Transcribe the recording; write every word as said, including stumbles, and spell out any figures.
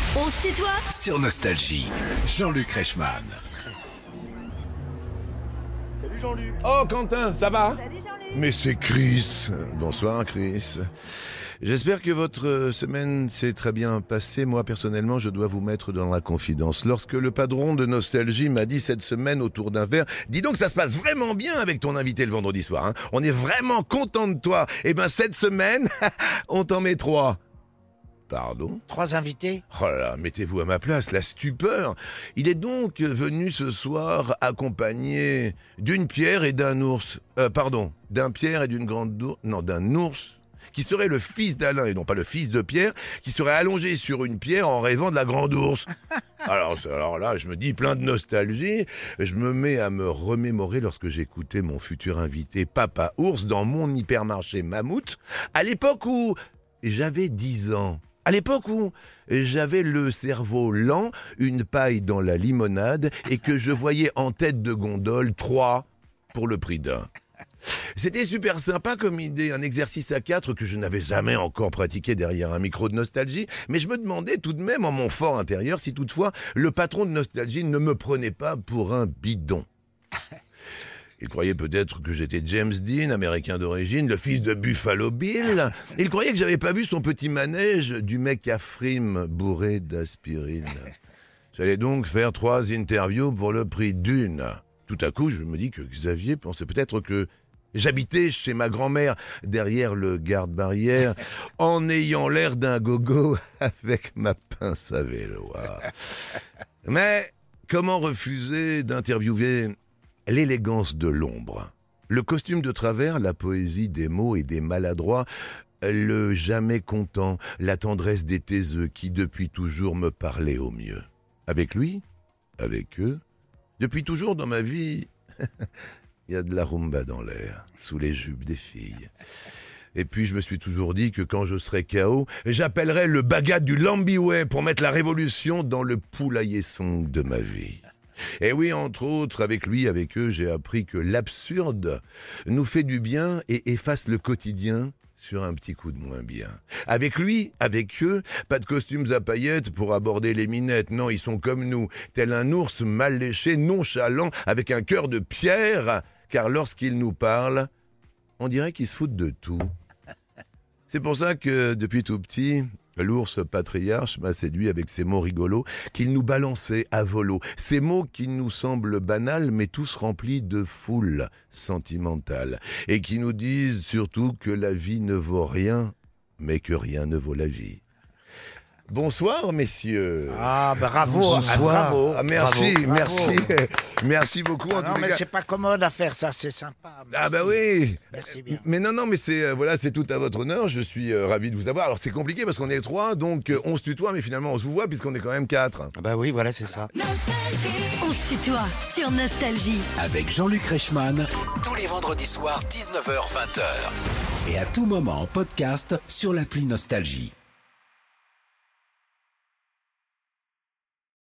On se tutoie Sur Nostalgie, Jean-Luc Reichmann. Salut Jean-Luc. Oh Quentin, ça va? Salut Jean-Luc. Mais c'est Chris. Bonsoir Chris. J'espère que votre semaine s'est très bien passée. Moi, personnellement, je dois vous mettre dans la confidence. Lorsque le patron de Nostalgie m'a dit cette semaine autour d'un verre, dis donc, ça se passe vraiment bien avec ton invité le vendredi soir. Hein. On est vraiment content de toi. Eh ben, cette semaine, on t'en met trois. Pardon? Trois invités? Oh là là, mettez-vous à ma place, la stupeur. Il est donc venu ce soir accompagné d'une pierre et d'un ours. Euh, pardon, d'un pierre et d'une grande ours. Non, d'un ours qui serait le fils d'Alain et non pas le fils de Pierre, qui serait allongé sur une pierre en rêvant de la grande ours. Alors, alors là, je me dis plein de nostalgie, je me mets à me remémorer lorsque j'écoutais mon futur invité Papa Ours dans mon hypermarché Mammouth, à l'époque où j'avais dix ans. À l'époque où j'avais le cerveau lent, une paille dans la limonade et que je voyais en tête de gondole trois pour le prix d'un. C'était super sympa comme idée, un exercice à quatre que je n'avais jamais encore pratiqué derrière un micro de Nostalgie, mais je me demandais tout de même en mon fort intérieur si toutefois le patron de Nostalgie ne me prenait pas pour un bidon. Il croyait peut-être que j'étais James Dean, américain d'origine, le fils de Buffalo Bill. Il croyait que j'avais pas vu son petit manège du mec à frime bourré d'aspirine. J'allais donc faire trois interviews pour le prix d'une. Tout à coup, je me dis que Xavier pensait peut-être que j'habitais chez ma grand-mère, derrière le garde-barrière, en ayant l'air d'un gogo avec ma pince à vélo. Mais comment refuser d'interviewer l'élégance de l'ombre, le costume de travers, la poésie des mots et des maladroits, le jamais content, la tendresse des taiseux qui depuis toujours me parlaient au mieux. Avec lui, avec eux, depuis toujours dans ma vie, il y a de la rumba dans l'air, sous les jupes des filles. Et puis je me suis toujours dit que quand je serai K O, j'appellerai le bagat du Lambiway pour mettre la révolution dans le poulailler song de ma vie. Et oui, entre autres, avec lui, avec eux, j'ai appris que l'absurde nous fait du bien et efface le quotidien sur un petit coup de moins bien. Avec lui, avec eux, pas de costumes à paillettes pour aborder les minettes. Non, ils sont comme nous, tel un ours mal léché, nonchalant, avec un cœur de pierre, car lorsqu'ils nous parlent, on dirait qu'ils se foutent de tout. C'est pour ça que, depuis tout petit, l'ours patriarche m'a séduit avec ses mots rigolos qu'il nous balançait à volo. Ces mots qui nous semblent banals, mais tous remplis de foule sentimentale. Et qui nous disent surtout que la vie ne vaut rien, mais que rien ne vaut la vie. Bonsoir, messieurs. Ah, bravo. Bonsoir. Ah, bravo. Ah, merci, bravo, merci. bravo. Merci beaucoup. Ah en non, tous les mais cas. c'est pas commode à faire ça, c'est sympa. Merci. Ah bah oui. Merci bien. Mais non, non, mais c'est euh, voilà, c'est tout à votre honneur. Je suis euh, ravi de vous avoir. Alors c'est compliqué parce qu'on est trois, donc euh, on se tutoie, mais finalement on se voit puisqu'on est quand même quatre. Ah bah oui, voilà, c'est ça. On se tutoie sur Nostalgie. Avec Jean-Luc Reichmann, tous les vendredis soirs, dix-neuf heures vingt. Et à tout moment en podcast sur l'appli Nostalgie.